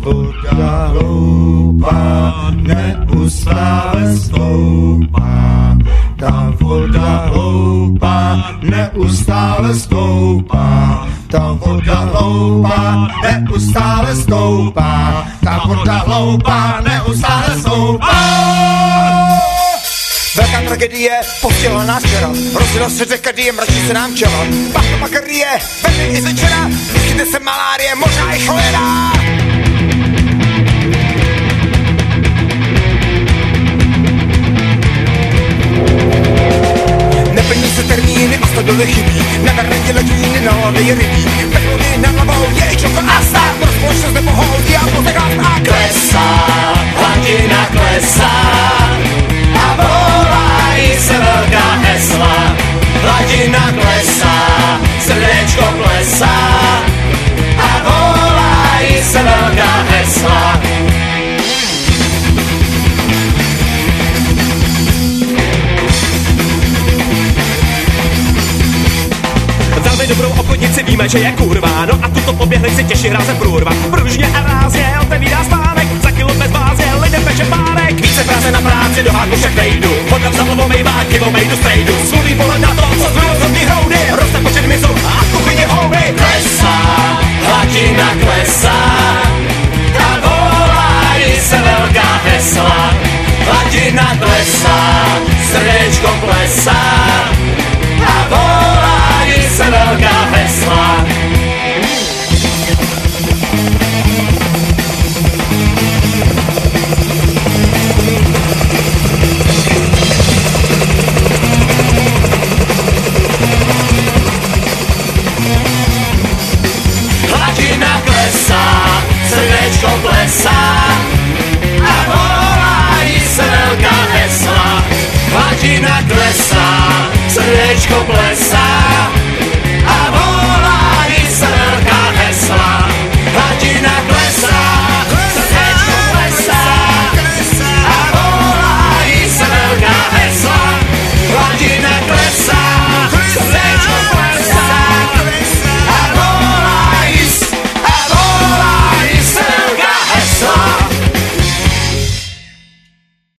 vodka hloupá, neustále stoupá. Ta vodka hloupá, neustále stoupá. Ta vodka hloupá, neustále stoupá. Ta vodka hloupá, neustále stoupá. Velká tragédie postihla nás včera, rozjela se řeka, kdy je mračí se nám čelo. Pak makarie, vedle i večera, vyskytne se malárie, možná i cholera. Neplní se termíny, ostodily chybí, na verandě leží, na hlavě je rybí. Peklony nad hlavou je i čoko a stát, pro společnost nepohodlí a pozeklast a klesá, hladina klesá. A volají se velká hesla, hladina klesá, srdéčko plesá. A volají se velká hesla. Velmi dobrou obchodnici víme, že je kurva, no a tuto poběhli si těší rázem průrva. Pružně a rázně otevírá spánek, za kilo bez vázně lidem peče párek. Více práce na práci, do háku však nejdu, vodka za hlavou mejvá, kivo mejdu strejdu. Svůj pohled na to, co zbylo zhodný hroudy, roste počet mizu a v kuchyni houby. Klesá, hladina klesá, a volají se velká hesla. Hladina klesá, srdéčko plesá, a volají se velká hesla. Hladina klesá, srdéčko plesá, a volají se velká hesla. Hladina